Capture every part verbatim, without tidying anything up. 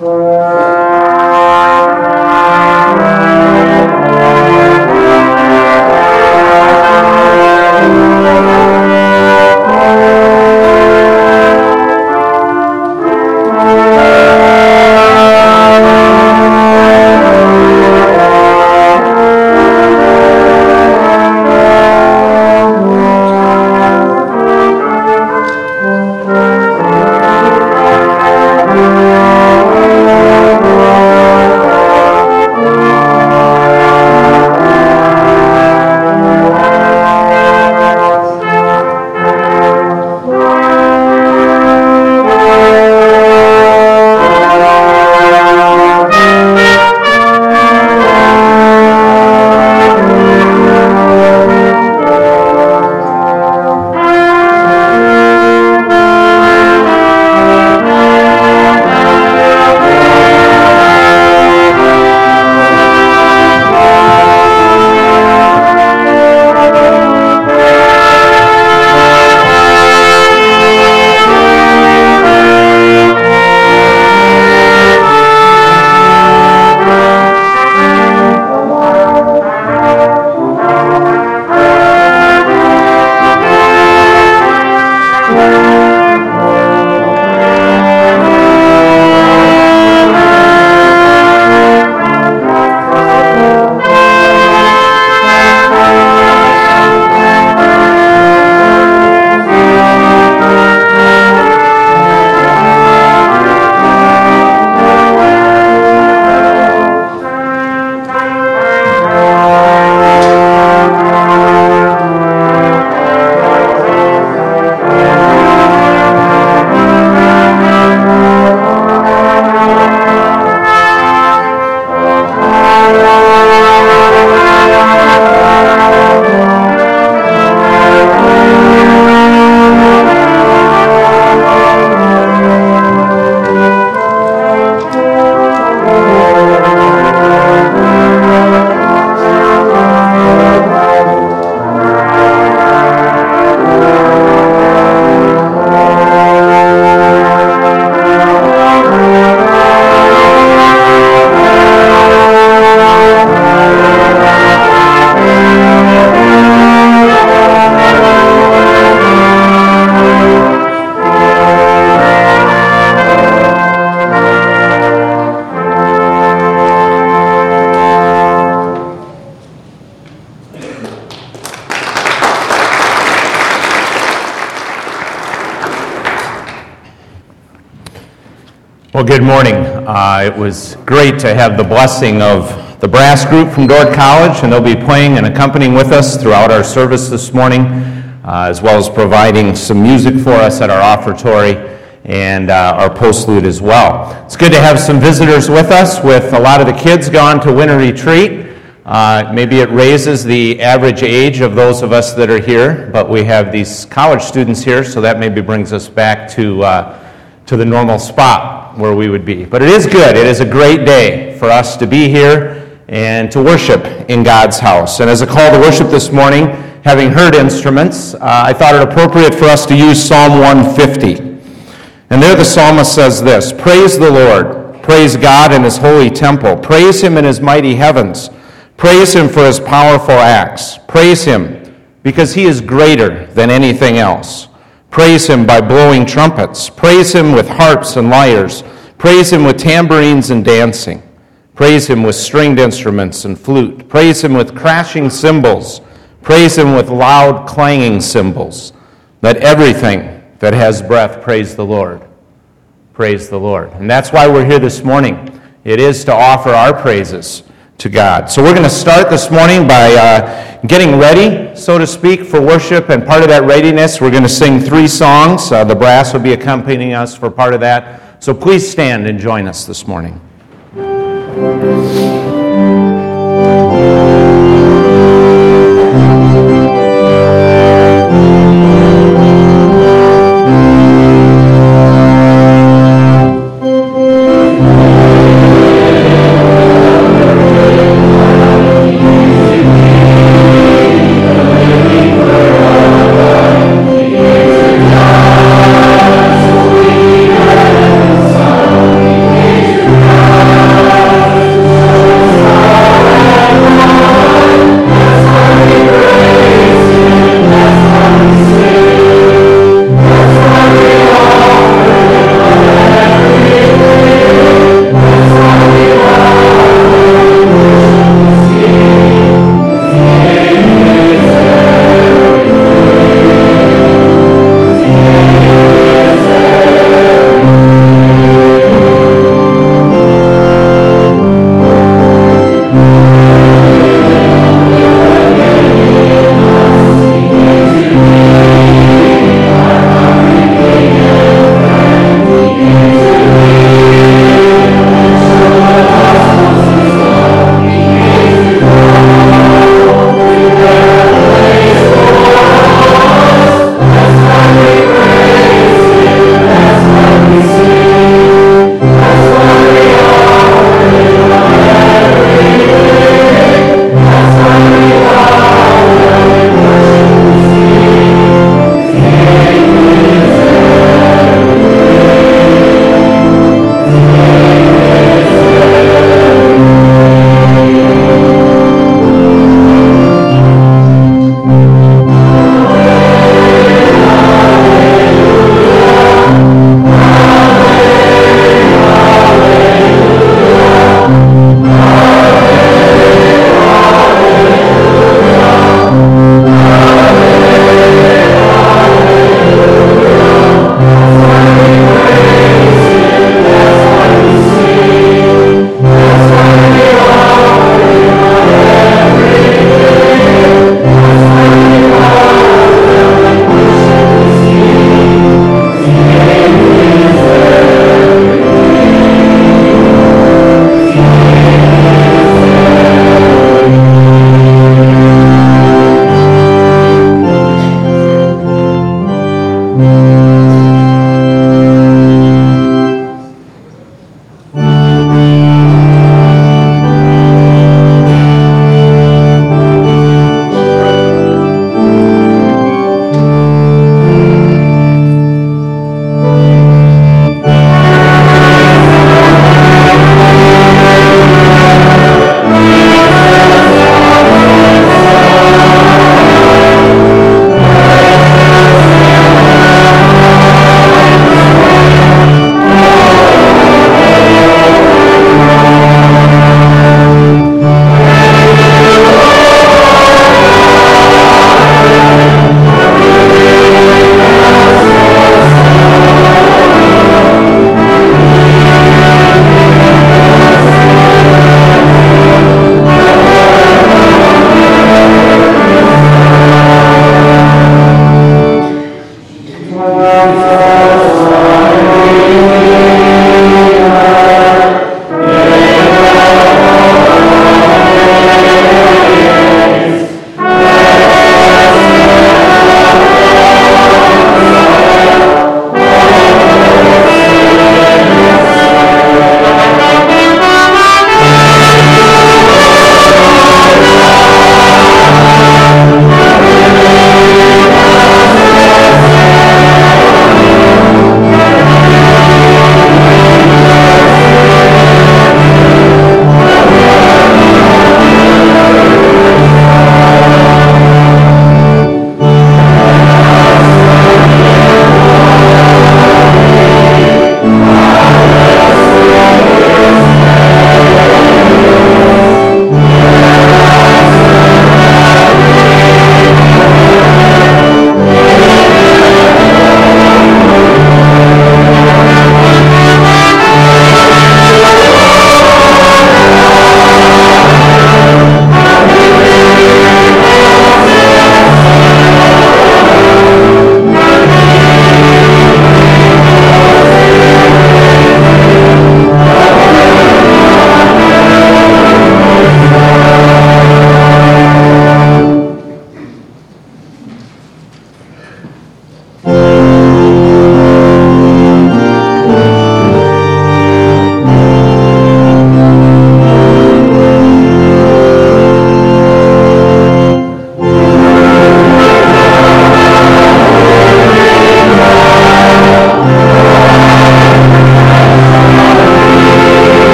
Well, good morning. Uh, it was great to have the blessing of the brass group from Dordt College, and they'll be playing and accompanying with us throughout our service this morning, uh, as well as providing some music for us at our offertory and uh, our postlude as well. It's good to have some visitors with us, with a lot of the kids gone to winter retreat. Uh, maybe it raises the average age of those of us that are here, but we have these college students here, so that maybe brings us back to uh, to the normal spot where we would be. But it is good. It is a great day for us to be here and to worship in God's house. And as a call to worship this morning, having heard instruments, uh, I thought it appropriate for us to use Psalm one fifty. And there the psalmist says this: "Praise the Lord, praise God in his holy temple, praise him in his mighty heavens, praise him for his powerful acts, praise him because he is greater than anything else. Praise him by blowing trumpets. Praise him with harps and lyres. Praise him with tambourines and dancing. Praise him with stringed instruments and flute. Praise him with crashing cymbals. Praise him with loud clanging cymbals. Let everything that has breath praise the Lord." Praise the Lord. And that's why we're here this morning. It is to offer our praises to God. So we're going to start this morning by uh, getting ready, so to speak, for worship. And part of that readiness, we're going to sing three songs. Uh, the brass will be accompanying us for part of that. So please stand and join us this morning. Thank you.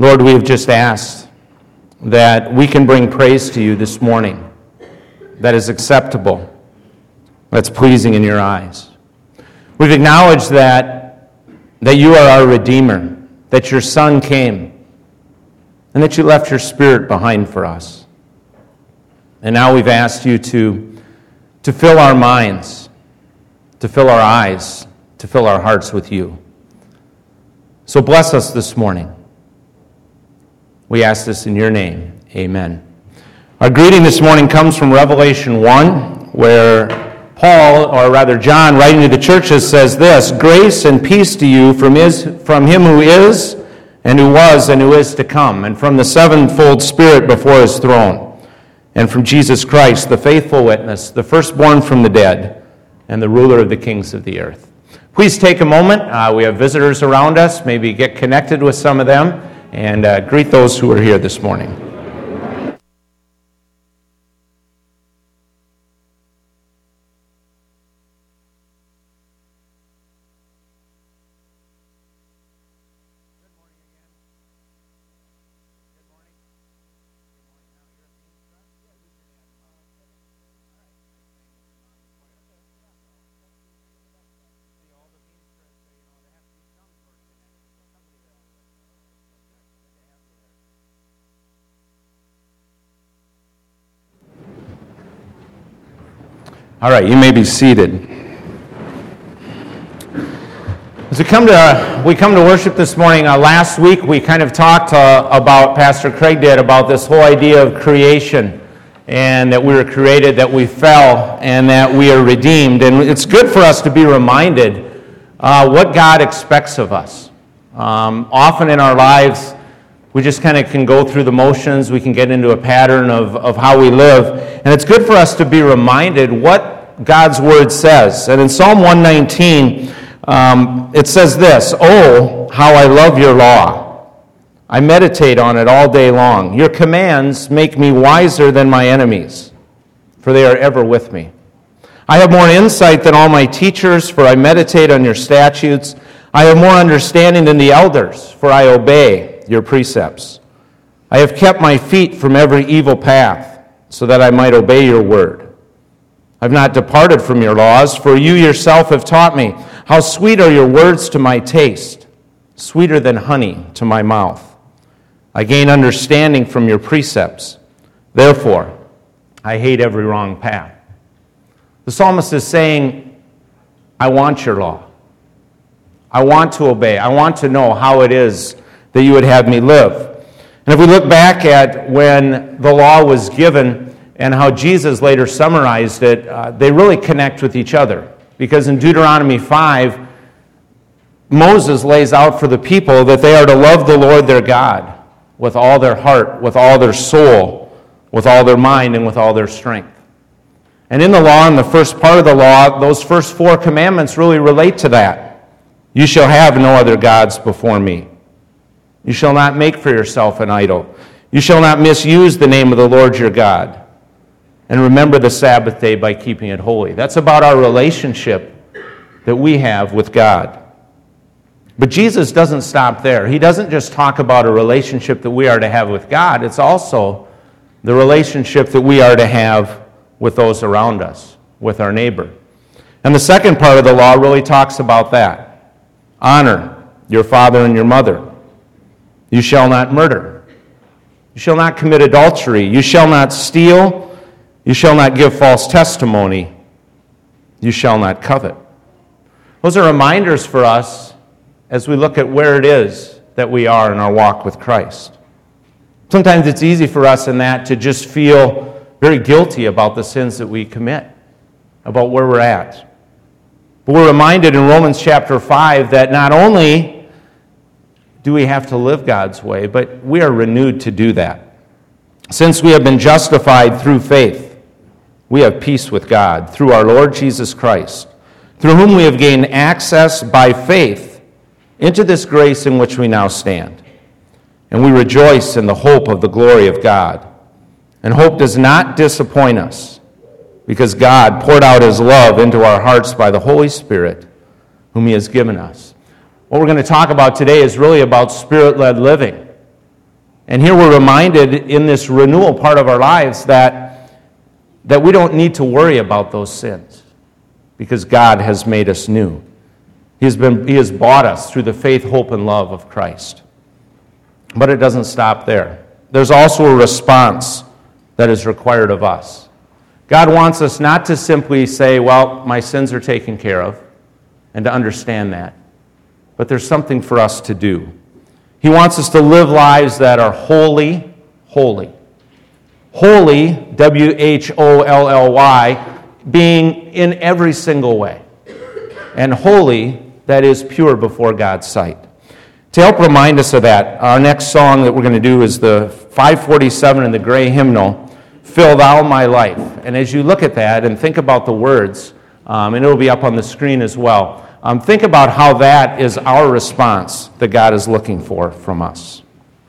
Lord, we have just asked that we can bring praise to you this morning that is acceptable, that's pleasing in your eyes. We've acknowledged that, that you are our Redeemer, that your Son came, and that you left your Spirit behind for us. And now we've asked you to, to fill our minds, to fill our eyes, to fill our hearts with you. So bless us this morning. We ask this in your name. Amen. Our greeting this morning comes from Revelation one, where Paul, or rather John, writing to the churches, says this: "Grace and peace to you from, is, from him who is, and who was, and who is to come, and from the sevenfold Spirit before his throne, and from Jesus Christ, the faithful witness, the firstborn from the dead, and the ruler of the kings of the earth." Please take a moment. Uh, we have visitors around us. Maybe get connected with some of them, and uh, greet those who are here this morning. All right, you may be seated. As we come to we come to worship this morning, uh, last week we kind of talked uh, about, Pastor Craig did, about this whole idea of creation, and that we were created, that we fell, and that we are redeemed. And it's good for us to be reminded uh, what God expects of us. Um, often in our lives, we just kind of can go through the motions. We can get into a pattern of, of how we live. And it's good for us to be reminded what God's Word says. And in Psalm one nineteen, um, it says this: "Oh, how I love your law. I meditate on it all day long. Your commands make me wiser than my enemies, for they are ever with me. I have more insight than all my teachers, for I meditate on your statutes. I have more understanding than the elders, for I obey your precepts. I have kept my feet from every evil path, so that I might obey your word. I've not departed from your laws, for you yourself have taught me. How sweet are your words to my taste, sweeter than honey to my mouth. I gain understanding from your precepts. Therefore, I hate every wrong path." The psalmist is saying, I want your law. I want to obey. I want to know how it is that you would have me live. And if we look back at when the law was given and how Jesus later summarized it, uh, they really connect with each other. Because in Deuteronomy five, Moses lays out for the people that they are to love the Lord their God with all their heart, with all their soul, with all their mind, and with all their strength. And in the law, in the first part of the law, those first four commandments really relate to that. You shall have no other gods before me. You shall not make for yourself an idol. You shall not misuse the name of the Lord your God. And remember the Sabbath day by keeping it holy. That's about our relationship that we have with God. But Jesus doesn't stop there. He doesn't just talk about a relationship that we are to have with God. It's also the relationship that we are to have with those around us, with our neighbor. And the second part of the law really talks about that. Honor your father and your mother. You shall not murder. You shall not commit adultery. You shall not steal. You shall not give false testimony. You shall not covet. Those are reminders for us as we look at where it is that we are in our walk with Christ. Sometimes it's easy for us in that to just feel very guilty about the sins that we commit, about where we're at. But we're reminded in Romans chapter five that not only do we have to live God's way, but we are renewed to do that. Since we have been justified through faith, we have peace with God through our Lord Jesus Christ, through whom we have gained access by faith into this grace in which we now stand. And we rejoice in the hope of the glory of God. And hope does not disappoint us, because God poured out his love into our hearts by the Holy Spirit, whom he has given us. What we're going to talk about today is really about Spirit-led living. And here we're reminded in this renewal part of our lives that, that we don't need to worry about those sins because God has made us new. He has been, He has bought us through the faith, hope, and love of Christ. But it doesn't stop there. There's also a response that is required of us. God wants us not to simply say, well, my sins are taken care of, and to understand that. But there's something for us to do. He wants us to live lives that are holy, holy. Holy, W H O L L Y, being in every single way. And holy, that is pure before God's sight. To help remind us of that, our next song that we're going to do is the five forty-seven in the gray hymnal, Fill Thou My Life. And as you look at that and think about the words, um, and it'll be up on the screen as well, um, think about how that is our response that God is looking for from us.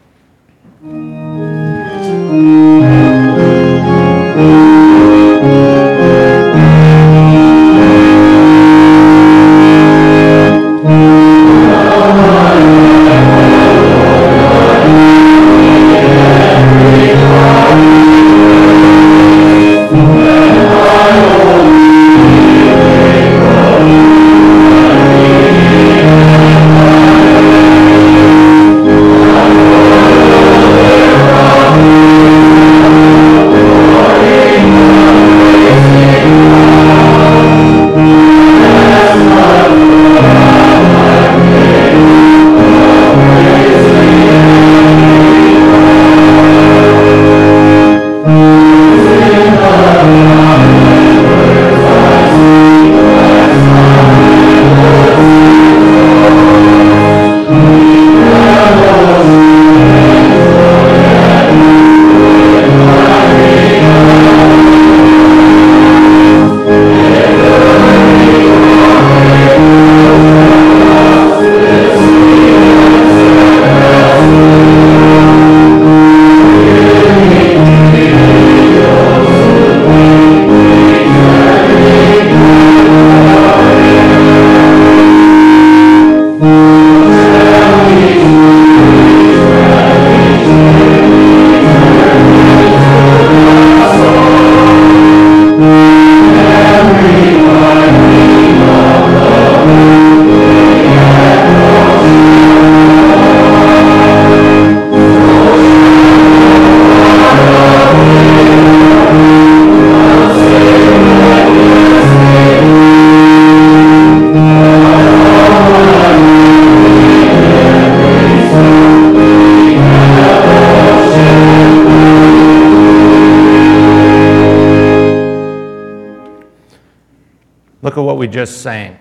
Look at what we just sang.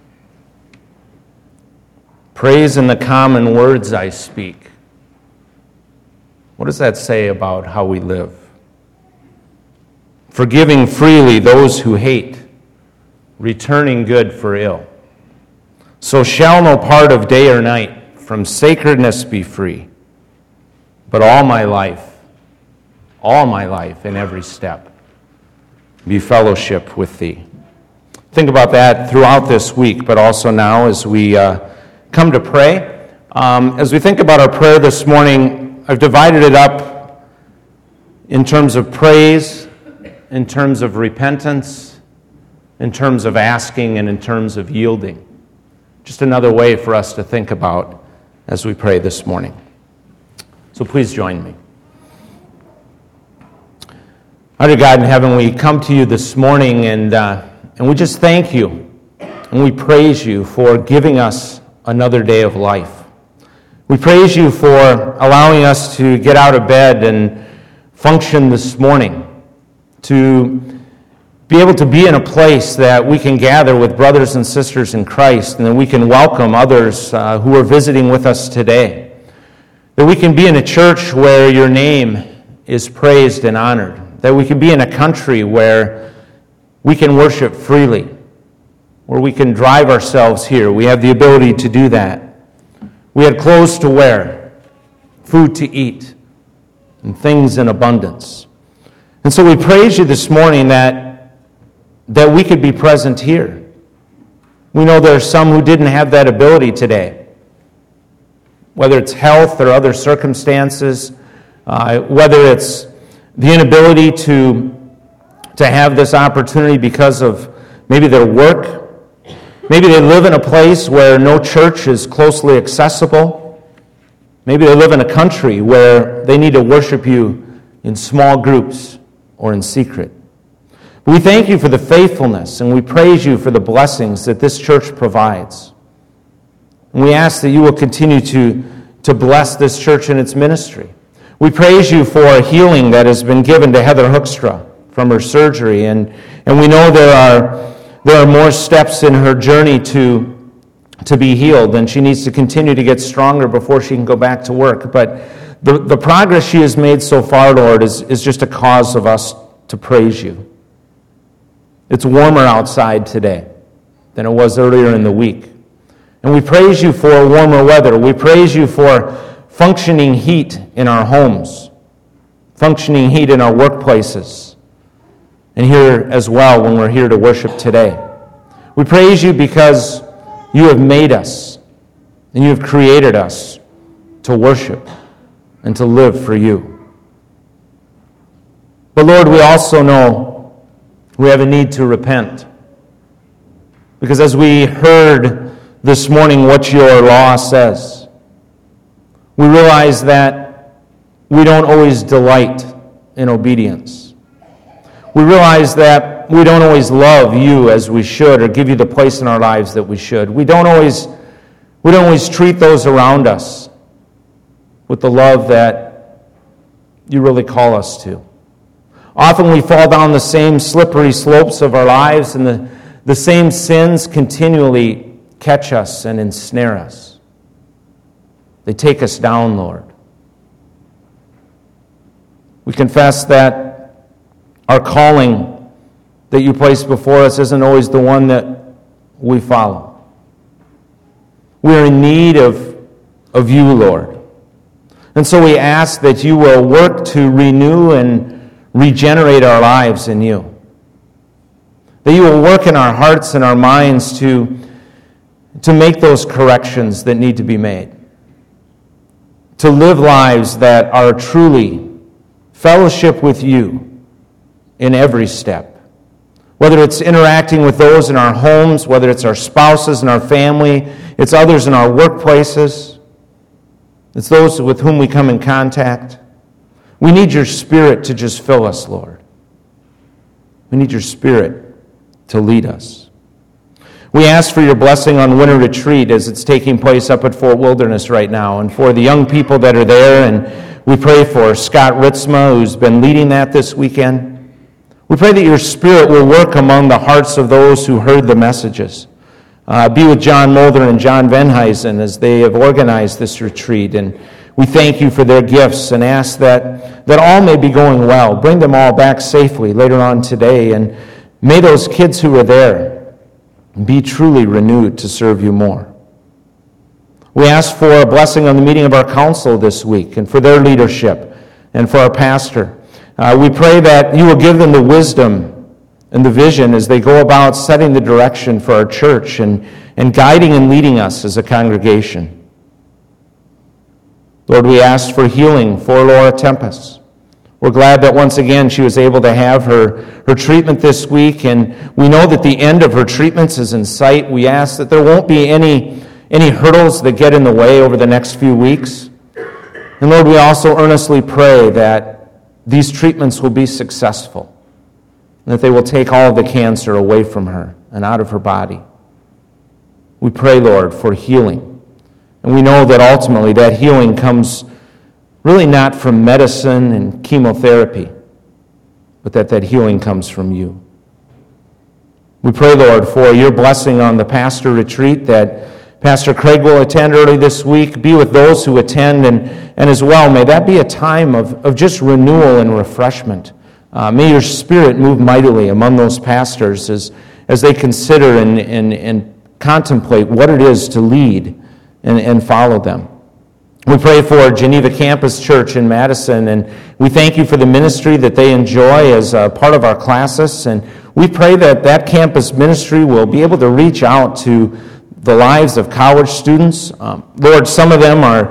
Praise in the common words I speak. What does that say about how we live? Forgiving freely those who hate, returning good for ill. So shall no part of day or night from sacredness be free, but all my life, all my life in every step, be fellowship with thee. Think about that throughout this week, but also now as we uh, come to pray. Um, as we think about our prayer this morning, I've divided it up in terms of praise, in terms of repentance, in terms of asking, and in terms of yielding. Just another way for us to think about as we pray this morning. So please join me. Our dear God in heaven, we come to you this morning and uh, and we just thank you and we praise you for giving us another day of life. We praise you for allowing us to get out of bed and function this morning, to be able to be in a place that we can gather with brothers and sisters in Christ, and that we can welcome others uh, who are visiting with us today. That we can be in a church where your name is praised and honored. That we can be in a country where we can worship freely, where we can drive ourselves here. We have the ability to do that. We had clothes to wear, food to eat, and things in abundance. And so we praise you this morning that, that we could be present here. We know there are some who didn't have that ability today. Whether it's health or other circumstances, Uh, whether it's the inability to, to have this opportunity because of maybe their work, maybe they live in a place where no church is closely accessible, maybe they live in a country where they need to worship you in small groups or in secret. We thank you for the faithfulness, and we praise you for the blessings that this church provides. And we ask that you will continue to, to bless this church and its ministry. We praise you for healing that has been given to Heather Hookstra from her surgery, and, and we know there are, there are more steps in her journey to, to be healed, and she needs to continue to get stronger before she can go back to work. But the, the progress she has made so far, Lord, is, is just a cause of us to praise you. It's warmer outside today than it was earlier in the week. And we praise you for warmer weather. We praise you for functioning heat in our homes, functioning heat in our workplaces, and here as well when we're here to worship today. We praise you because you have made us and you have created us to worship and to live for you. But Lord, we also know we have a need to repent. Because as we heard this morning what your law says, we realize that we don't always delight in obedience. We realize that we don't always love you as we should or give you the place in our lives that we should. We don't always, we don't always treat those around us with the love that you really call us to. Often we fall down the same slippery slopes of our lives, and the, the same sins continually catch us and ensnare us. They take us down, Lord. We confess that our calling that you place before us isn't always the one that we follow. We are in need of, of you, Lord. And so we ask that you will work to renew and regenerate our lives in you. That you will work in our hearts and our minds to, to make those corrections that need to be made. To live lives that are truly fellowship with you in every step. Whether it's interacting with those in our homes, whether it's our spouses and our family, it's others in our workplaces, it's those with whom we come in contact. We need your Spirit to just fill us, Lord. We need your Spirit to lead us. We ask for your blessing on Winter Retreat as it's taking place up at Fort Wilderness right now, and for the young people that are there, and we pray for Scott Ritzma, who's been leading that this weekend. We pray that your Spirit will work among the hearts of those who heard the messages. Uh, be with John Mulder and John Venheisen as they have organized this retreat, and we thank you for their gifts and ask that, that all may be going well. Bring them all back safely later on today, and may those kids who are there be truly renewed to serve you more. We ask for a blessing on the meeting of our council this week and for their leadership and for our pastor. Uh, we pray that you will give them the wisdom and the vision as they go about setting the direction for our church and, and guiding and leading us as a congregation. Lord, we ask for healing for Laura Tempest. We're glad that once again she was able to have her, her treatment this week, and we know that the end of her treatments is in sight. We ask that there won't be any, any hurdles that get in the way over the next few weeks. And Lord, we also earnestly pray that these treatments will be successful, and that they will take all of the cancer away from her and out of her body. We pray, Lord, for healing. And we know that ultimately that healing comes really not from medicine and chemotherapy, but that that healing comes from you. We pray, Lord, for your blessing on the pastor retreat that Pastor Craig will attend early this week. Be with those who attend, and, and as well, may that be a time of, of just renewal and refreshment. Uh, may your Spirit move mightily among those pastors as, as they consider and, and, and contemplate what it is to lead and, and follow them. We pray for Geneva Campus Church in Madison, and we thank you for the ministry that they enjoy as a part of our classes, and we pray that that campus ministry will be able to reach out to the lives of college students. Um, Lord, some of them are,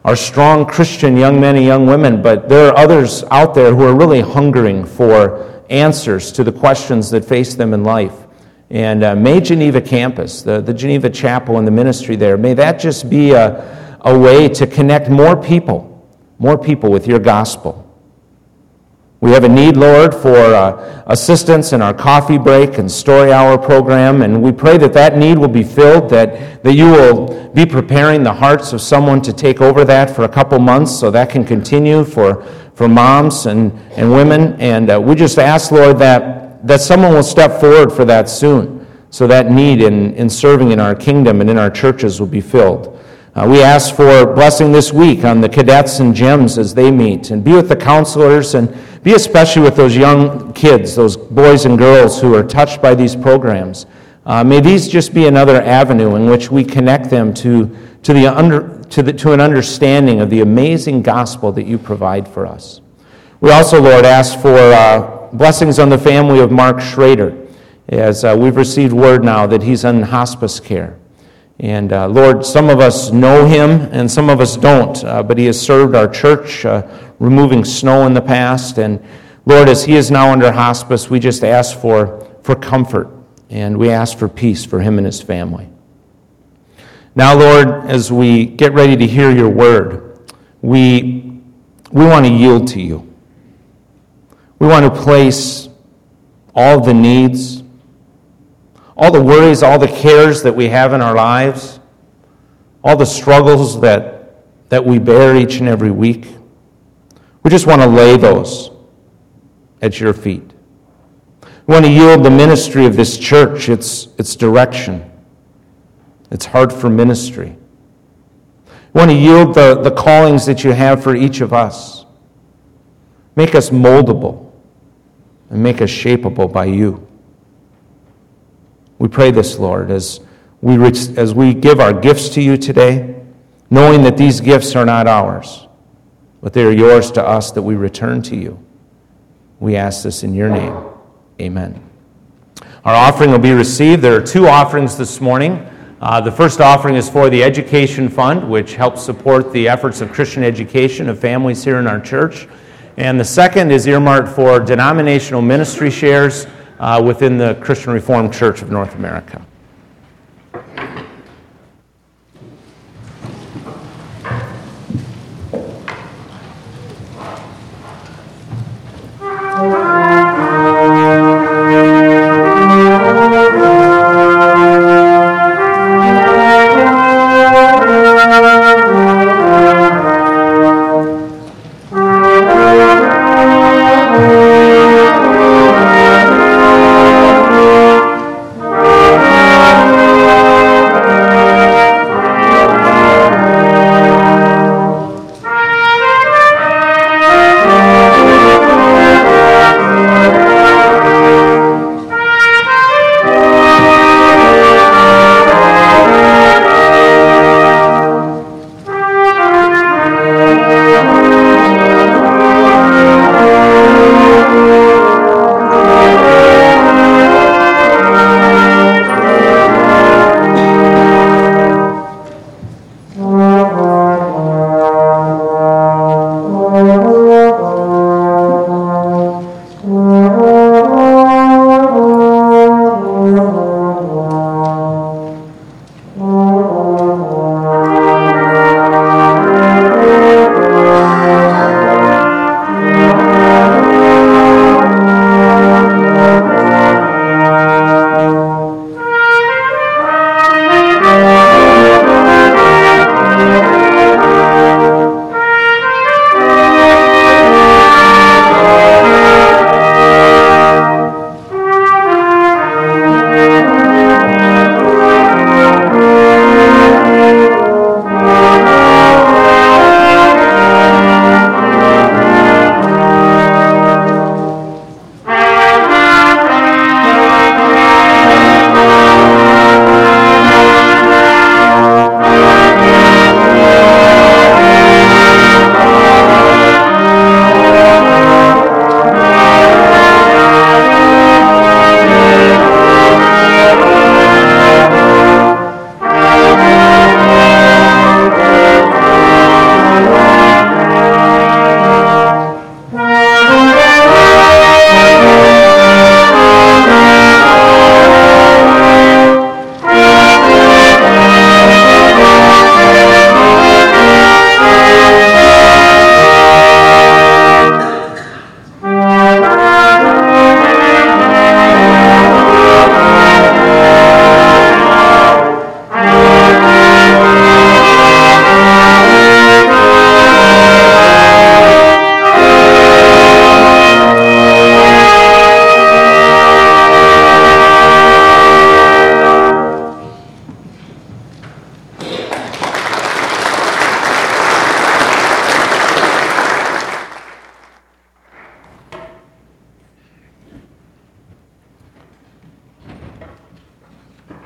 are strong Christian young men and young women, but there are others out there who are really hungering for answers to the questions that face them in life. And uh, may Geneva campus, the, the Geneva Chapel and the ministry there, may that just be a, a way to connect more people, more people with your gospel. We have a need, Lord, for uh, assistance in our coffee break and story hour program, and we pray that that need will be filled, that, that you will be preparing the hearts of someone to take over that for a couple months so that can continue for, for moms and, and women. And uh, we just ask, Lord, that, that someone will step forward for that soon, so that need in, in serving in our kingdom and in our churches will be filled. Uh, we ask for blessing this week on the cadets and gems as they meet, and be with the counselors, and be especially with those young kids, those boys and girls who are touched by these programs. Uh, may these just be another avenue in which we connect them to, to, the under, to, the, to an understanding of the amazing gospel that you provide for us. We also, Lord, ask for uh, blessings on the family of Mark Schrader, as uh, we've received word now that he's in hospice care. And uh, Lord, some of us know him and some of us don't, uh, but he has served our church, uh, removing snow in the past. And Lord, as he is now under hospice, we just ask for, for comfort, and we ask for peace for him and his family. Now, Lord, as we get ready to hear your word, we, we want to yield to you. We want to place all the needs, all the worries, all the cares that we have in our lives, all the struggles that, that we bear each and every week. We just want to lay those at your feet. We want to yield the ministry of this church, its, its direction, its heart for ministry. We want to yield the, the callings that you have for each of us. Make us moldable and make us shapeable by you. We pray this, Lord, as we, as we give our gifts to you today, knowing that these gifts are not ours, but they are yours to us that we return to you. We ask this in your name. Amen. Our offering will be received. There are two offerings this morning. Uh, the first offering is for the Education Fund, which helps support the efforts of Christian education of families here in our church. And the second is earmarked for denominational ministry shares Uh, within the Christian Reformed Church of North America. Thank you.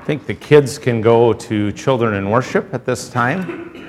I think the kids can go to Children in Worship at this time.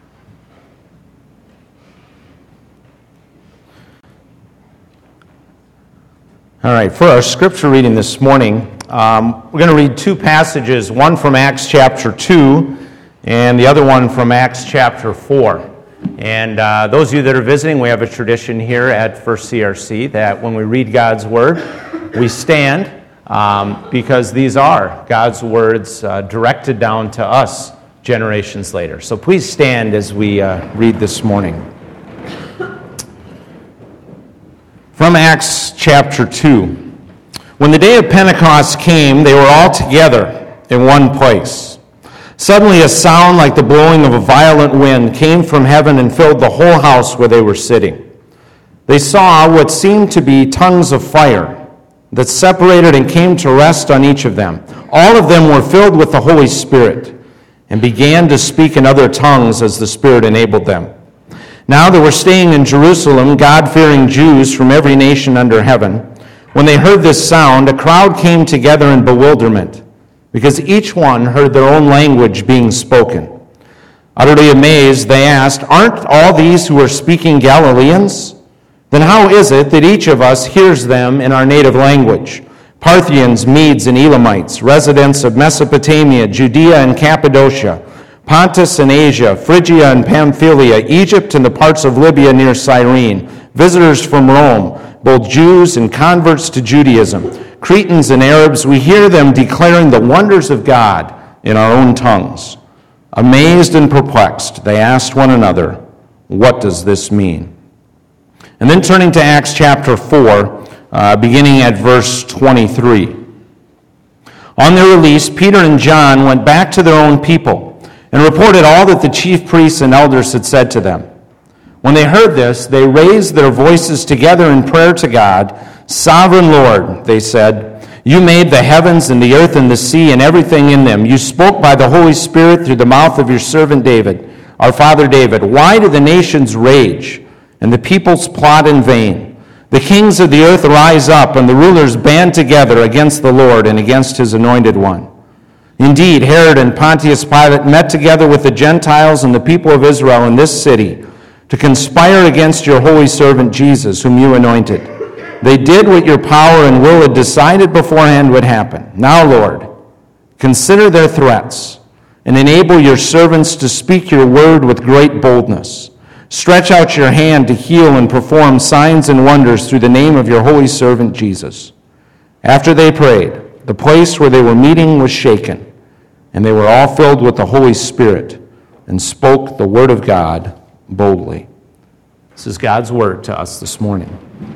All right, for our scripture reading this morning, um, we're going to read two passages, one from Acts chapter two and the other one from Acts chapter four. And uh, those of you that are visiting, we have a tradition here at First C R C that when we read God's Word, we stand um, because these are God's words uh, directed down to us generations later. So please stand as we uh, read this morning. From Acts chapter two. When the day of Pentecost came, they were all together in one place. Suddenly a sound like the blowing of a violent wind came from heaven and filled the whole house where they were sitting. They saw what seemed to be tongues of fire that separated and came to rest on each of them. All of them were filled with the Holy Spirit and began to speak in other tongues as the Spirit enabled them. Now there were staying in Jerusalem God-fearing Jews from every nation under heaven. When they heard this sound, a crowd came together in bewilderment, because each one heard their own language being spoken. Utterly amazed, they asked, "Aren't all these who are speaking Galileans? Then how is it that each of us hears them in our native language? Parthians, Medes, and Elamites, residents of Mesopotamia, Judea and Cappadocia, Pontus and Asia, Phrygia and Pamphylia, Egypt and the parts of Libya near Cyrene, visitors from Rome, both Jews and converts to Judaism, Cretans and Arabs, we hear them declaring the wonders of God in our own tongues." Amazed and perplexed, they asked one another, "What does this mean?" And then turning to Acts chapter four, uh, beginning at verse twenty-three. On their release, Peter and John went back to their own people and reported all that the chief priests and elders had said to them. When they heard this, they raised their voices together in prayer to God. "Sovereign Lord," they said, "you made the heavens and the earth and the sea and everything in them. You spoke by the Holy Spirit through the mouth of your servant David, our father David. Why do the nations rage and the peoples plot in vain? The kings of the earth rise up and the rulers band together against the Lord and against his anointed one. Indeed, Herod and Pontius Pilate met together with the Gentiles and the people of Israel in this city to conspire against your holy servant Jesus, whom you anointed. They did what your power and will had decided beforehand would happen. Now, Lord, consider their threats and enable your servants to speak your word with great boldness. Stretch out your hand to heal and perform signs and wonders through the name of your holy servant Jesus." After they prayed, the place where they were meeting was shaken, and they were all filled with the Holy Spirit and spoke the word of God boldly. This is God's word to us this morning.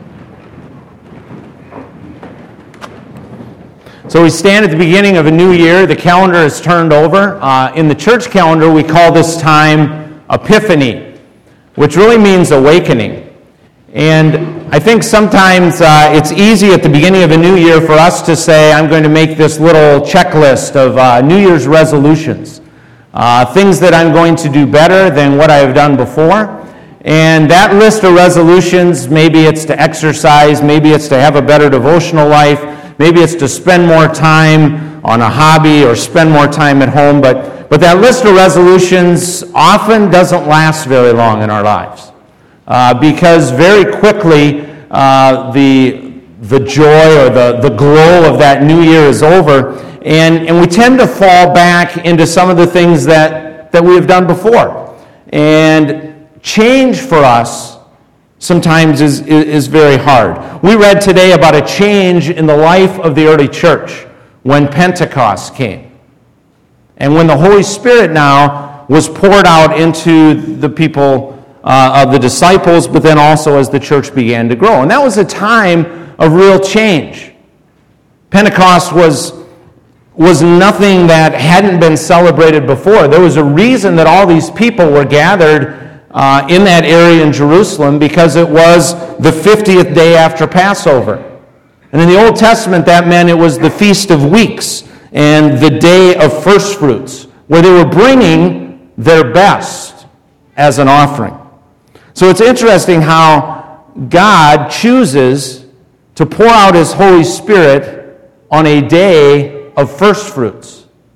So we stand at the beginning of a new year. The calendar is turned over. Uh, in the church calendar, we call this time Epiphany, which really means awakening. And I think sometimes uh, it's easy at the beginning of a new year for us to say, I'm going to make this little checklist of uh, New Year's resolutions, uh, things that I'm going to do better than what I have done before. And that list of resolutions, maybe it's to exercise, maybe it's to have a better devotional life, maybe it's to spend more time on a hobby or spend more time at home, but, but that list of resolutions often doesn't last very long in our lives. Uh, because very quickly uh, the, the joy or the, the glow of that new year is over, and, and we tend to fall back into some of the things that, that we have done before. And change for us sometimes is, is, is very hard. We read today about a change in the life of the early church when Pentecost came. And when the Holy Spirit now was poured out into the people uh, of the disciples, but then also as the church began to grow. And that was a time of real change. Pentecost was, was nothing that hadn't been celebrated before. There was a reason that all these people were gathered Uh, in that area in Jerusalem, because it was the fiftieth day after Passover. And in the Old Testament, that meant it was the Feast of Weeks and the Day of First Fruits, where they were bringing their best as an offering. So it's interesting how God chooses to pour out his Holy Spirit on a day of first fruits.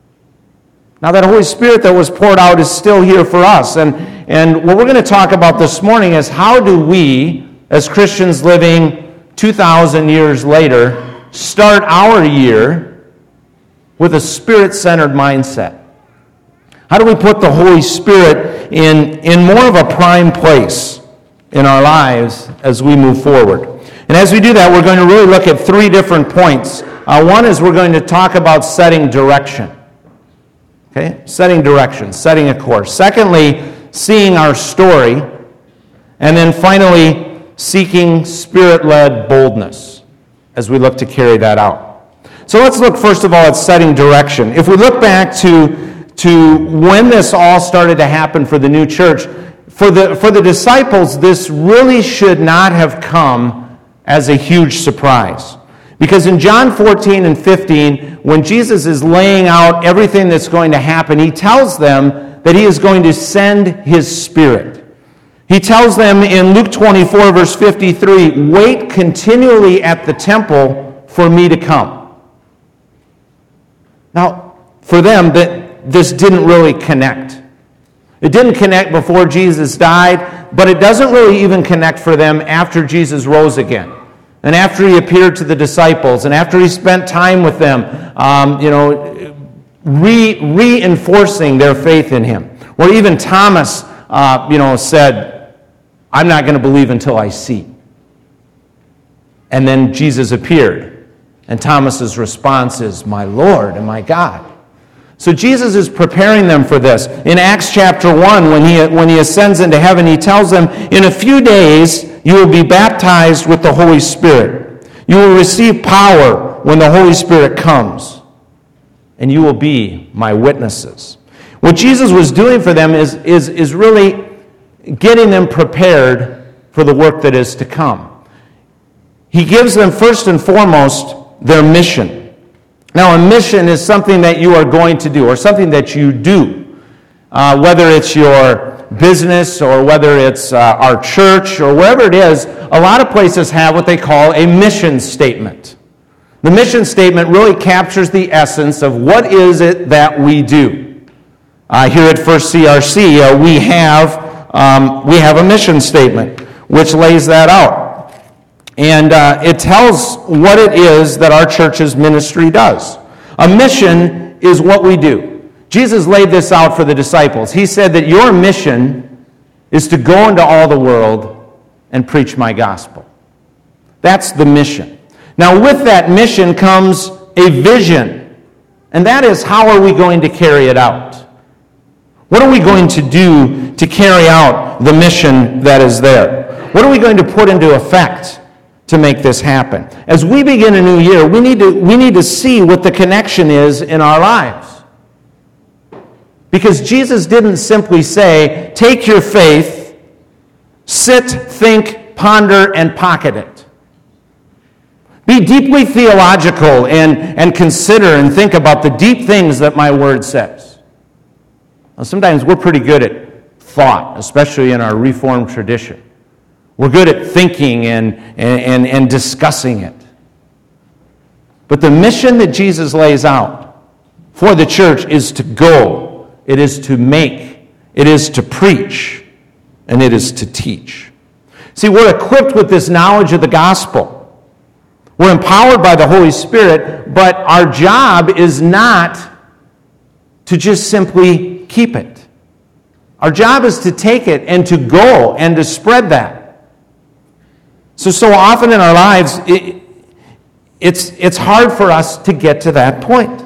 Now that Holy Spirit that was poured out is still here for us. And, and what we're going to talk about this morning is how do we, as Christians living two thousand years later, start our year with a Spirit-centered mindset? How do we put the Holy Spirit in, in more of a prime place in our lives as we move forward? And as we do that, we're going to really look at three different points. Uh, one is we're going to talk about setting direction. Okay? Setting direction, setting a course. Secondly, seeing our story. And then finally, seeking Spirit-led boldness as we look to carry that out. So let's look first of all at setting direction. If we look back to, to when this all started to happen for the new church, for the, for the disciples, this really should not have come as a huge surprise. Because in John fourteen and fifteen, when Jesus is laying out everything that's going to happen, he tells them that he is going to send his Spirit. He tells them in Luke twenty-four, verse fifty-three, wait continually at the temple for me to come. Now, for them, that this didn't really connect. It didn't connect before Jesus died, but it doesn't really even connect for them after Jesus rose again. And after he appeared to the disciples, and after he spent time with them, um, you know, re- reinforcing their faith in him. Where even Thomas, uh, you know, said, I'm not going to believe until I see. And then Jesus appeared. And Thomas's response is, my Lord and my God. So Jesus is preparing them for this. In Acts chapter one, when he, when he ascends into heaven, he tells them, in a few days you will be baptized with the Holy Spirit. You will receive power when the Holy Spirit comes, and you will be my witnesses. What Jesus was doing for them is, is, is really getting them prepared for the work that is to come. He gives them first and foremost their mission. Now, a mission is something that you are going to do, or something that you do, uh, whether it's your business or whether it's uh, our church or wherever it is. A lot of places have what they call a mission statement. The mission statement really captures the essence of what is it that we do. Uh, here at First C R C, uh, we have um, we have a mission statement which lays that out. And uh, it tells what it is that our church's ministry does. A mission is what we do. Jesus laid this out for the disciples. He said that your mission is to go into all the world and preach my gospel. That's the mission. Now, with that mission comes a vision. And that is, how are we going to carry it out? What are we going to do to carry out the mission that is there? What are we going to put into effect to make this happen? As we begin a new year, we need to, we need to see what the connection is in our lives. Because Jesus didn't simply say, take your faith, sit, think, ponder, and pocket it. Be deeply theological and, and consider and think about the deep things that my word says. Now, sometimes we're pretty good at thought, especially in our Reformed tradition. We're good at thinking and, and, and discussing it. But the mission that Jesus lays out for the church is to go, it is to make, it is to preach, and it is to teach. See, we're equipped with this knowledge of the gospel. We're empowered by the Holy Spirit, but our job is not to just simply keep it. Our job is to take it and to go and to spread that. So, so often in our lives, it, it's, it's hard for us to get to that point.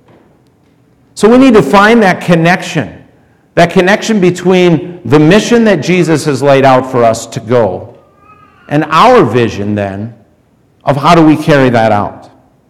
So we need to find that connection, that connection between the mission that Jesus has laid out for us to go and our vision then of how do we carry that out.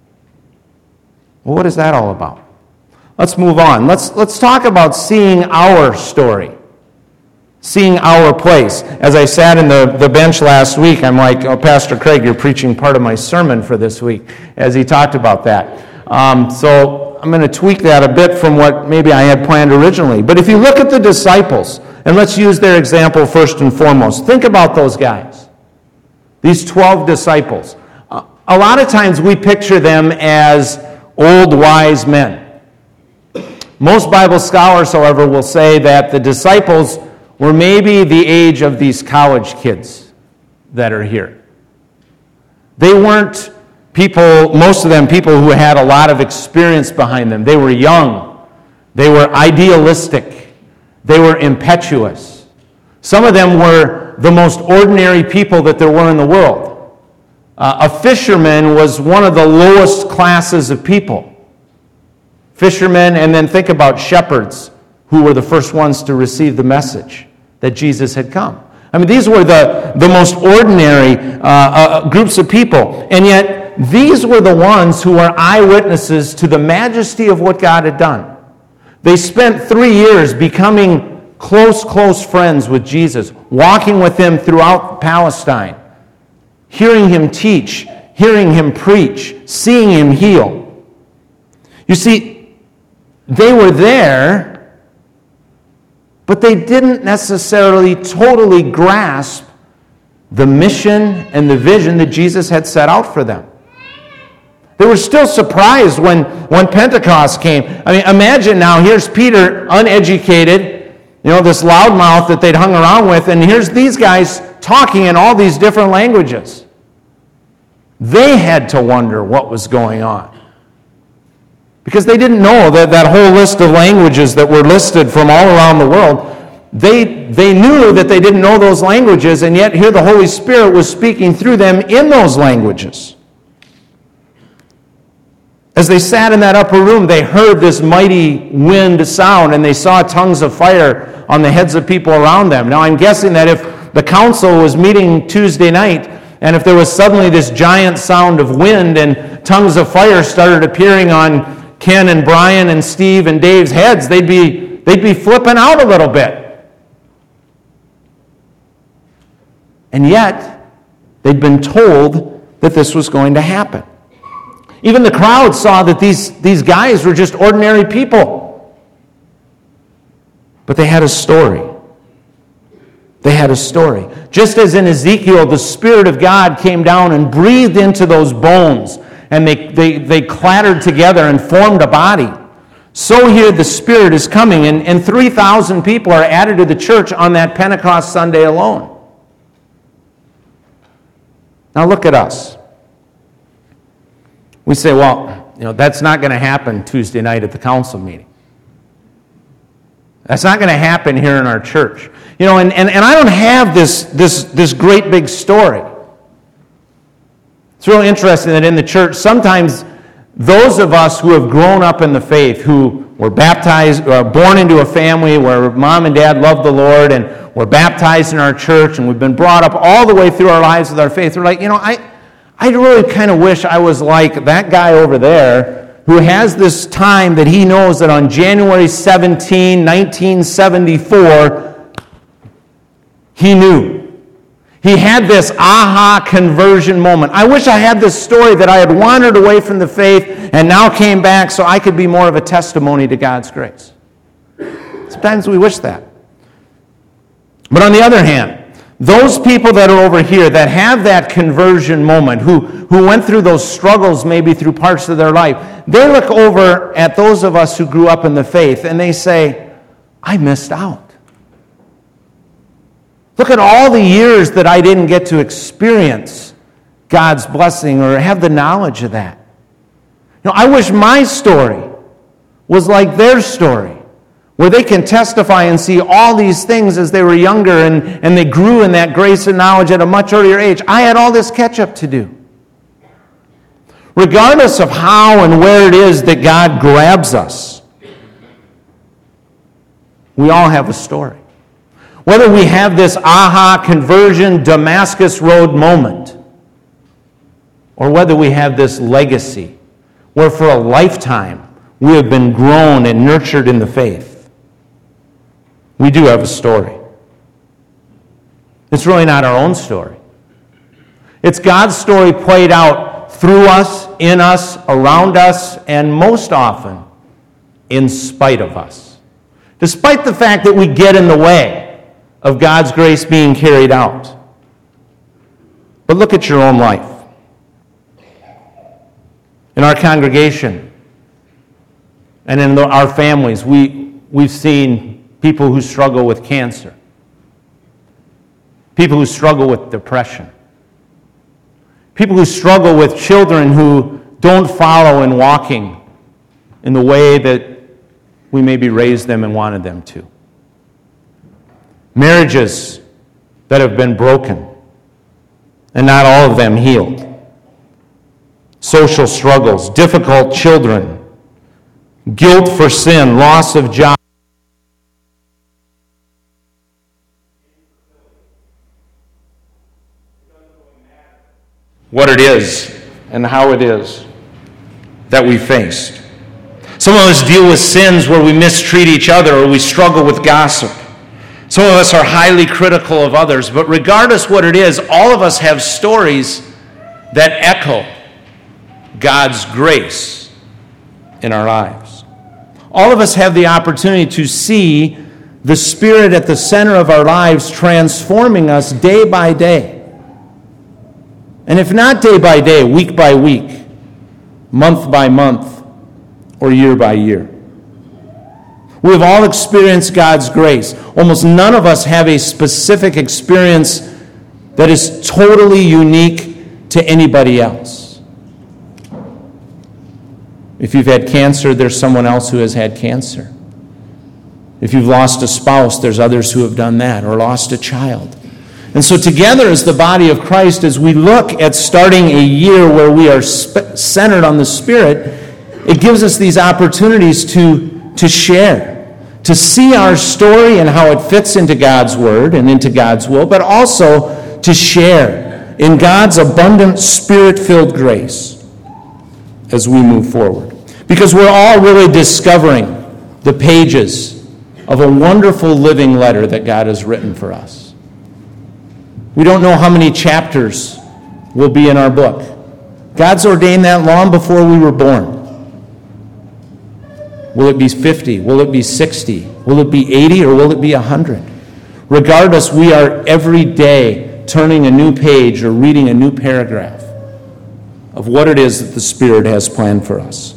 Well, what is that all about? Let's move on. Let's, let's talk about seeing our story. Seeing our place. As I sat in the, the bench last week, I'm like, oh, Pastor Craig, you're preaching part of my sermon for this week, as he talked about that. Um, so I'm going to tweak that a bit from what maybe I had planned originally. But if you look at the disciples, and let's use their example first and foremost, think about those guys. These twelve disciples. Uh, a lot of times we picture them as old wise men. Most Bible scholars, however, will say that the disciples were maybe the age of these college kids that are here. They weren't people, most of them people who had a lot of experience behind them. They were young. They were idealistic. They were impetuous. Some of them were the most ordinary people that there were in the world. Uh, a fisherman was one of the lowest classes of people. Fishermen, and then think about shepherds, who were the first ones to receive the message that Jesus had come. I mean, these were the, the most ordinary uh, uh, groups of people. And yet, these were the ones who were eyewitnesses to the majesty of what God had done. They spent three years becoming close, close friends with Jesus, walking with him throughout Palestine, hearing him teach, hearing him preach, seeing him heal. You see, they were there, but they didn't necessarily totally grasp the mission and the vision that Jesus had set out for them. They were still surprised when, when Pentecost came. I mean, imagine now, here's Peter, uneducated, you know, this loudmouth that they'd hung around with, and here's these guys talking in all these different languages. They had to wonder what was going on, because they didn't know that that whole list of languages that were listed from all around the world. They, they knew that they didn't know those languages, and yet here the Holy Spirit was speaking through them in those languages. As they sat in that upper room, they heard this mighty wind sound, and they saw tongues of fire on the heads of people around them. Now, I'm guessing that if the council was meeting Tuesday night, and if there was suddenly this giant sound of wind and tongues of fire started appearing on Ken and Brian and Steve and Dave's heads, they'd be, they'd be flipping out a little bit. And yet, they'd been told that this was going to happen. Even the crowd saw that these, these guys were just ordinary people. But they had a story. They had a story. Just as in Ezekiel, the Spirit of God came down and breathed into those bones, and they, they, they clattered together and formed a body. So here the Spirit is coming, and, and three thousand people are added to the church on that Pentecost Sunday alone. Now look at us. We say, well, you know, that's not going to happen Tuesday night at the council meeting. That's not going to happen here in our church. You know, and, and, and I don't have this, this, this great big story. It's really interesting that in the church, sometimes those of us who have grown up in the faith, who were baptized, or born into a family where mom and dad loved the Lord, and were baptized in our church, and we've been brought up all the way through our lives with our faith, we're like, you know, I, I really kind of wish I was like that guy over there who has this time that he knows that on January seventeenth, nineteen seventy-four, he knew. He had this aha conversion moment. I wish I had this story that I had wandered away from the faith and now came back so I could be more of a testimony to God's grace. Sometimes we wish that. But on the other hand, those people that are over here that have that conversion moment, who, who went through those struggles maybe through parts of their life, they look over at those of us who grew up in the faith and they say, I missed out. Look at all the years that I didn't get to experience God's blessing or have the knowledge of that. You know, I wish my story was like their story, where they can testify and see all these things as they were younger and, and they grew in that grace and knowledge at a much earlier age. I had all this catch-up to do. Regardless of how and where it is that God grabs us, we all have a story. Whether we have this aha conversion Damascus Road moment, or whether we have this legacy where for a lifetime we have been grown and nurtured in the faith, we do have a story. It's really not our own story. It's God's story played out through us, in us, around us, and most often, in spite of us. Despite the fact that we get in the way of God's grace being carried out. But look at your own life. In our congregation, And in the, our families, we, we've seen people who struggle with cancer, people who struggle with depression, people who struggle with children who don't follow in walking in the way that we maybe raised them and wanted them to. Marriages that have been broken, and not all of them healed. Social struggles, difficult children, guilt for sin, loss of job. What it is and how it is that we faced. Some of us deal with sins where we mistreat each other or we struggle with gossip. Some of us are highly critical of others, but regardless what it is, all of us have stories that echo God's grace in our lives. All of us have the opportunity to see the Spirit at the center of our lives transforming us day by day. And if not day by day, week by week, month by month, or year by year. We have all experienced God's grace. Almost none of us have a specific experience that is totally unique to anybody else. If you've had cancer, there's someone else who has had cancer. If you've lost a spouse, there's others who have done that, or lost a child. And so together as the body of Christ, as we look at starting a year where we are sp- centered on the Spirit, it gives us these opportunities to, to share, to see our story and how it fits into God's Word and into God's will, but also to share in God's abundant Spirit-filled grace as we move forward. Because we're all really discovering the pages of a wonderful living letter that God has written for us. We don't know how many chapters will be in our book. God's ordained that long before we were born. Will it be fifty? Will it be sixty? Will it be eighty? Or will it be one hundred? Regardless, we are every day turning a new page or reading a new paragraph of what it is that the Spirit has planned for us.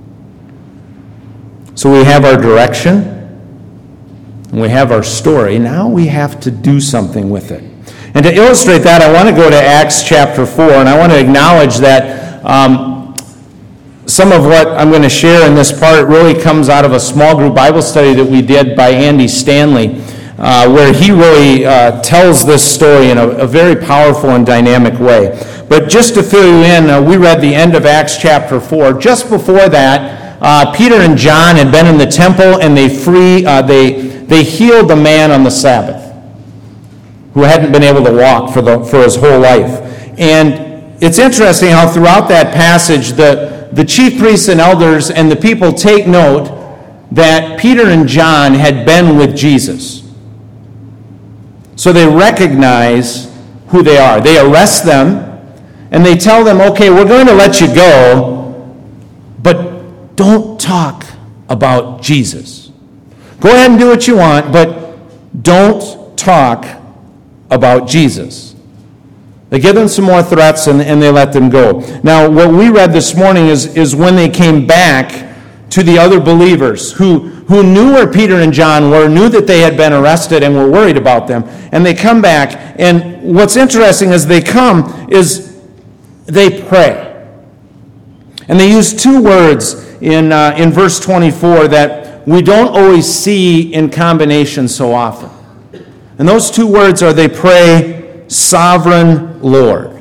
So we have our direction, and we have our story. Now we have to do something with it. And to illustrate that, I want to go to Acts chapter four, and I want to acknowledge that um, some of what I'm going to share in this part really comes out of a small group Bible study that we did by Andy Stanley, uh, where he really uh, tells this story in a, a very powerful and dynamic way. But just to fill you in, uh, we read the end of Acts chapter four. Just before that, uh, Peter and John had been in the temple, and they free uh, they they healed the man on the Sabbath who hadn't been able to walk for the for his whole life. And it's interesting how throughout that passage, the The chief priests and elders and the people take note that Peter and John had been with Jesus. So they recognize who they are. They arrest them, and they tell them, okay, we're going to let you go, but don't talk about Jesus. Go ahead and do what you want, but don't talk about Jesus. They give them some more threats, and, and they let them go. Now, what we read this morning is, is when they came back to the other believers who, who knew where Peter and John were, knew that they had been arrested and were worried about them. And they come back, and what's interesting as they come is they pray. And they use two words in, uh, in verse twenty-four that we don't always see in combination so often. And those two words are they pray, Sovereign Lord.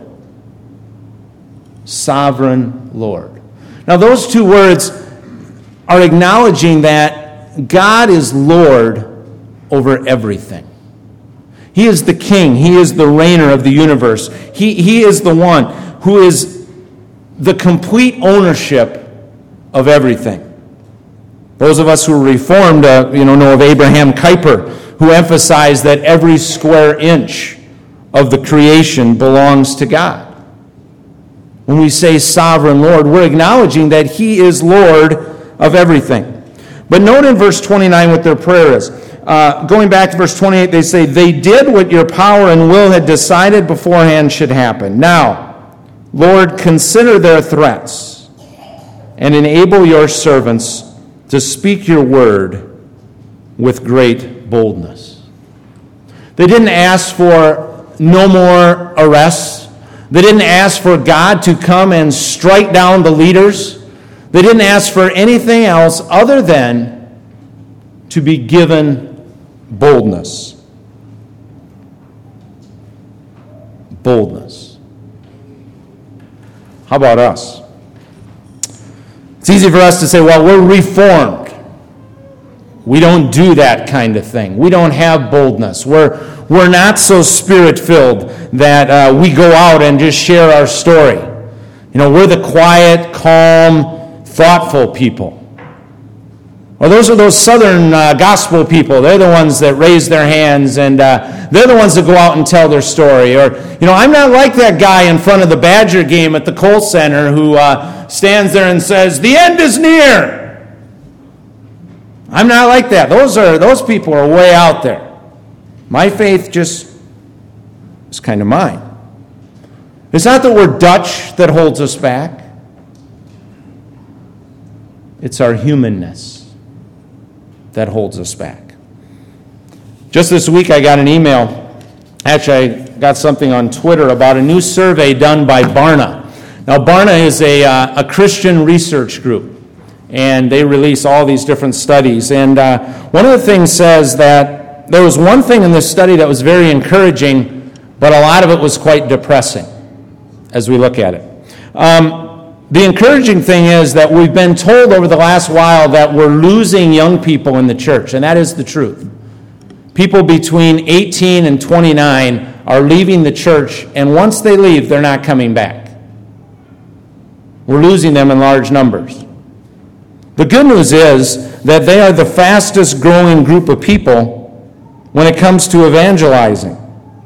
Sovereign Lord. Now those two words are acknowledging that God is Lord over everything. He is the king. He is the reigner of the universe. He, he is the one who is the complete ownership of everything. Those of us who are Reformed uh, you know, know of Abraham Kuyper, who emphasized that every square inch of the creation belongs to God. When we say sovereign Lord, we're acknowledging that He is Lord of everything. But note in verse twenty-nine what their prayer is. Uh, going back to verse twenty-eight, they say, they did what your power and will had decided beforehand should happen. Now, Lord, consider their threats and enable your servants to speak your word with great boldness. They didn't ask for no more arrests. They didn't ask for God to come and strike down the leaders. They didn't ask for anything else other than to be given boldness. Boldness. How about us? It's easy for us to say, well, we're reformed. We don't do that kind of thing. We don't have boldness. We're, we're not so spirit-filled that uh, we go out and just share our story. You know, we're the quiet, calm, thoughtful people. Or those are those Southern uh, gospel people. They're the ones that raise their hands, and uh, they're the ones that go out and tell their story. Or, you know, I'm not like that guy in front of the Badger game at the Kohl Center who uh, stands there and says, "The end is near." I'm not like that. Those are those people are way out there. My faith just is kind of mine. It's not that we're Dutch that holds us back. It's our humanness that holds us back. Just this week I got an email. Actually, I got something on Twitter about a new survey done by Barna. Now, Barna is a, uh, a Christian research group, and they release all these different studies. And uh, one of the things says that there was one thing in this study that was very encouraging, but a lot of it was quite depressing as we look at it. Um, the encouraging thing is that we've been told over the last while that we're losing young people in the church, and that is the truth. People between eighteen and twenty-nine are leaving the church, and once they leave, they're not coming back. We're losing them in large numbers. The good news is that they are the fastest growing group of people when it comes to evangelizing.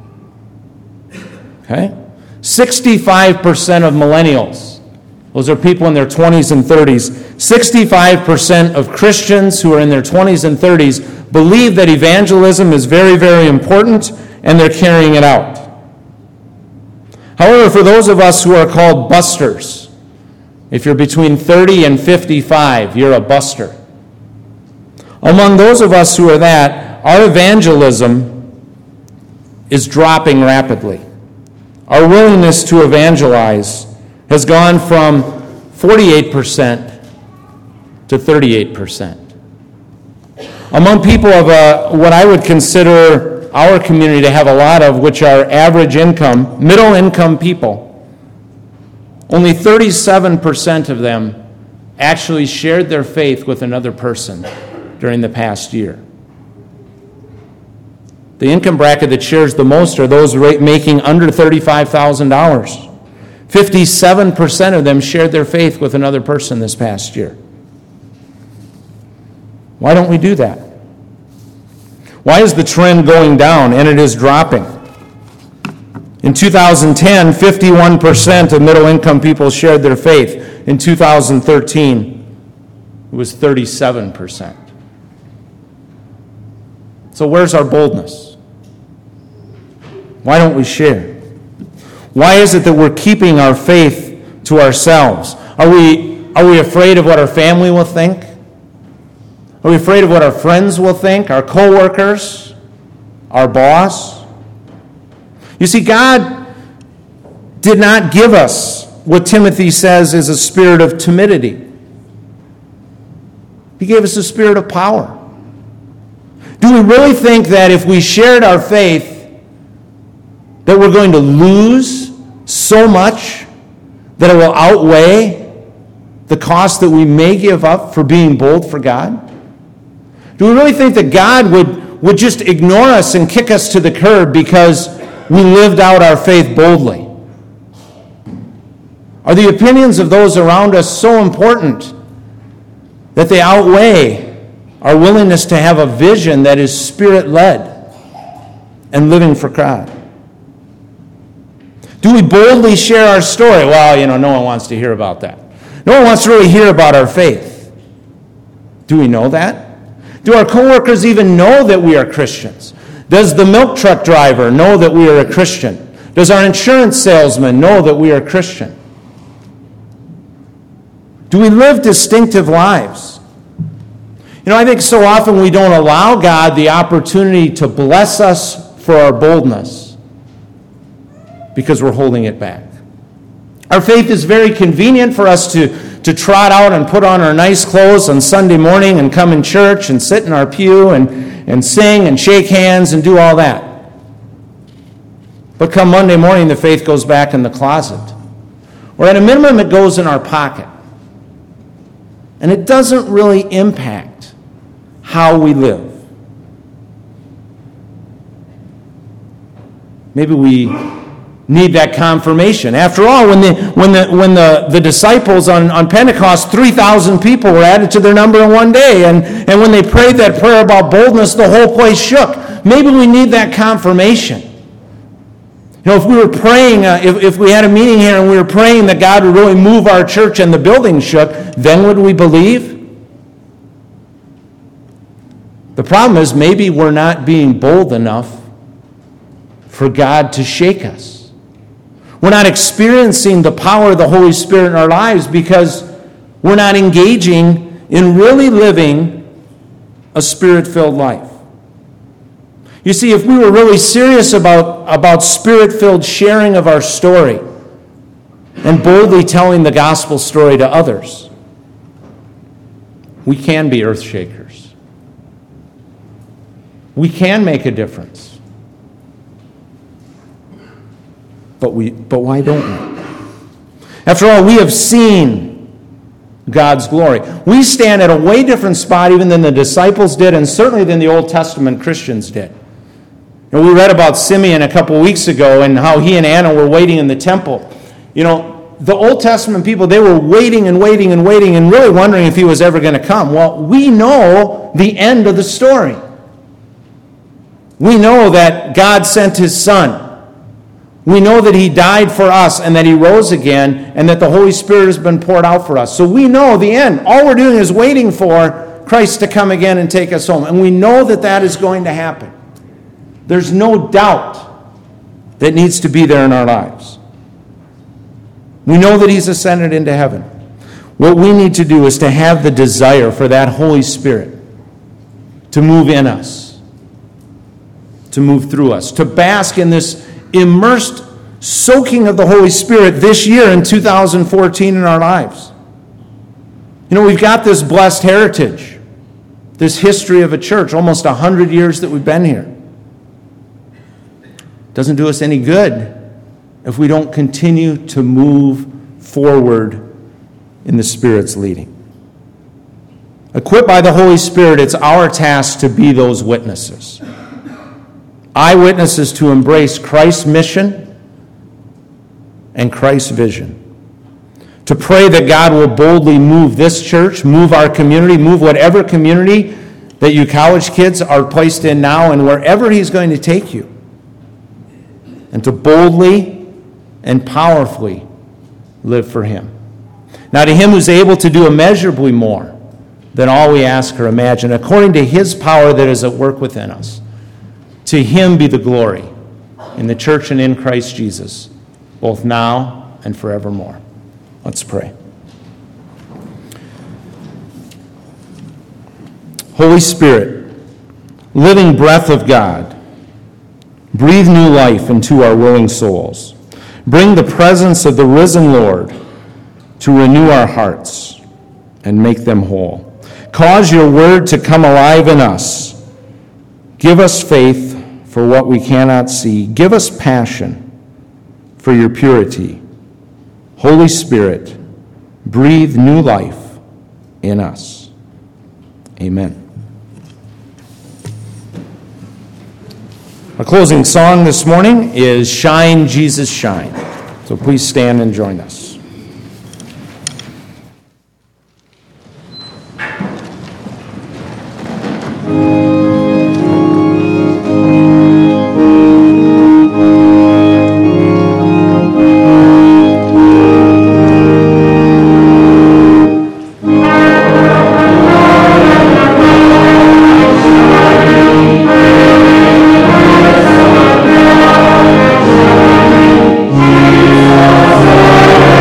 Okay? sixty-five percent of millennials, those are people in their twenties and thirties, sixty-five percent of Christians who are in their twenties and thirties believe that evangelism is very, very important, and they're carrying it out. However, for those of us who are called busters, if you're between thirty and fifty-five, you're a buster. Among those of us who are that, our evangelism is dropping rapidly. Our willingness to evangelize has gone from forty-eight percent to thirty-eight percent. Among people of a, what I would consider our community to have a lot of, which are average income, middle income people, only thirty-seven percent of them actually shared their faith with another person during the past year. The income bracket that shares the most are those making under thirty-five thousand dollars. fifty-seven percent of them shared their faith with another person this past year. Why don't we do that? Why is the trend going down and it is dropping? In two thousand ten, fifty-one percent of middle-income people shared their faith. In two thousand thirteen, it was thirty-seven percent. So where's our boldness? Why don't we share? Why is it that we're keeping our faith to ourselves? Are we, are we afraid of what our family will think? Are we afraid of what our friends will think, our co-workers, our boss? You see, God did not give us what Timothy says is a spirit of timidity. He gave us a spirit of power. Do we really think that if we shared our faith, that we're going to lose so much that it will outweigh the cost that we may give up for being bold for God? Do we really think that God would, would just ignore us and kick us to the curb because we lived out our faith boldly? Are the opinions of those around us so important that they outweigh our willingness to have a vision that is Spirit-led and living for God? Do we boldly share our story? Well, you know, no one wants to hear about that. No one wants to really hear about our faith. Do we know that? Do our coworkers even know that we are Christians? Does the milk truck driver know that we are a Christian? Does our insurance salesman know that we are Christian? Do we live distinctive lives? You know, I think so often we don't allow God the opportunity to bless us for our boldness because we're holding it back. Our faith is very convenient for us to, to trot out and put on our nice clothes on Sunday morning and come in church and sit in our pew and, and sing and shake hands and do all that. But come Monday morning, the faith goes back in the closet. Or at a minimum, it goes in our pocket. And it doesn't really impact how we live. Maybe we need that confirmation. After all, when the when the when the, the disciples on, on Pentecost, three thousand people were added to their number in one day, and, and when they prayed that prayer about boldness, the whole place shook. Maybe we need that confirmation. You know, if we were praying, uh, if, if we had a meeting here and we were praying that God would really move our church and the building shook, then would we believe? The problem is maybe we're not being bold enough for God to shake us. We're not experiencing the power of the Holy Spirit in our lives because we're not engaging in really living a Spirit-filled life. You see, if we were really serious about, about Spirit-filled sharing of our story and boldly telling the gospel story to others, we can be earth shakers. We can make a difference. But we, but why don't we? After all, we have seen God's glory. We stand at a way different spot even than the disciples did, and certainly than the Old Testament Christians did. And we read about Simeon a couple weeks ago and how he and Anna were waiting in the temple. You know, the Old Testament people, they were waiting and waiting and waiting and really wondering if he was ever going to come. Well, we know the end of the story. We know that God sent his Son. We know that he died for us and that he rose again and that the Holy Spirit has been poured out for us. So we know the end. All we're doing is waiting for Christ to come again and take us home. And we know that that is going to happen. There's no doubt that needs to be there in our lives. We know that he's ascended into heaven. What we need to do is to have the desire for that Holy Spirit to move in us, to move through us, to bask in this immersed soaking of the Holy Spirit this year in two thousand fourteen in our lives. You know, we've got this blessed heritage, this history of a church, almost one hundred years that we've been here. Doesn't do us any good if we don't continue to move forward in the Spirit's leading. Equipped by the Holy Spirit, it's our task to be those witnesses. Eyewitnesses to embrace Christ's mission and Christ's vision. To pray that God will boldly move this church, move our community, move whatever community that you college kids are placed in now and wherever he's going to take you. And to boldly and powerfully live for him. Now to him who's able to do immeasurably more than all we ask or imagine, according to his power that is at work within us. To him be the glory in the church and in Christ Jesus, both now and forevermore. Let's pray. Holy Spirit, living breath of God, breathe new life into our willing souls. Bring the presence of the risen Lord to renew our hearts and make them whole. Cause your word to come alive in us. Give us faith for what we cannot see. Give us passion for your purity. Holy Spirit, breathe new life in us. Amen. Our closing song this morning is Shine, Jesus, Shine. So please stand and join us. Shine,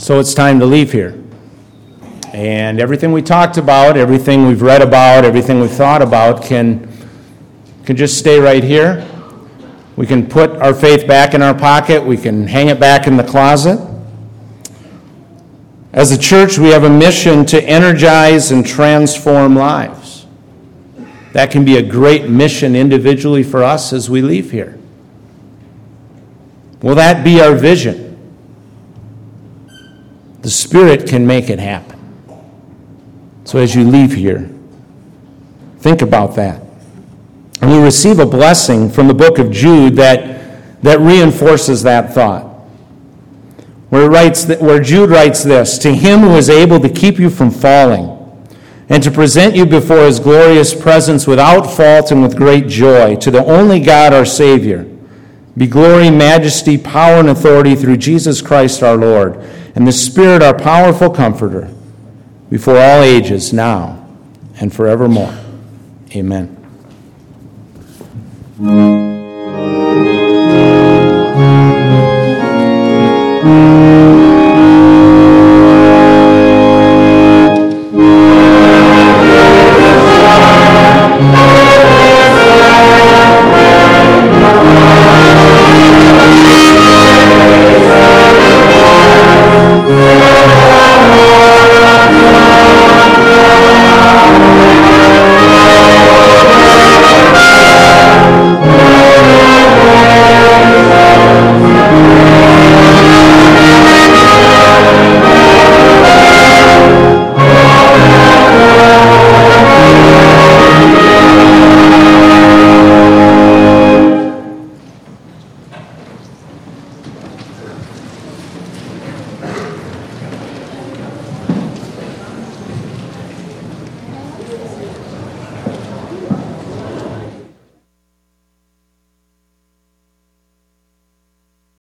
So it's time to leave here. And everything we talked about, everything we've read about, everything we've thought about can, can just stay right here. We can put our faith back in our pocket. We can hang it back in the closet. As a church, we have a mission to energize and transform lives. That can be a great mission individually for us as we leave here. Will that be our vision? The Spirit can make it happen. So as you leave here, think about that. And we receive a blessing from the book of Jude that, that reinforces that thought. Where, it writes that, where Jude writes this, "To him who is able to keep you from falling, and to present you before his glorious presence without fault and with great joy, to the only God our Savior, be glory, majesty, power, and authority through Jesus Christ our Lord, and the Spirit our powerful comforter, before all ages, now and forevermore. Amen."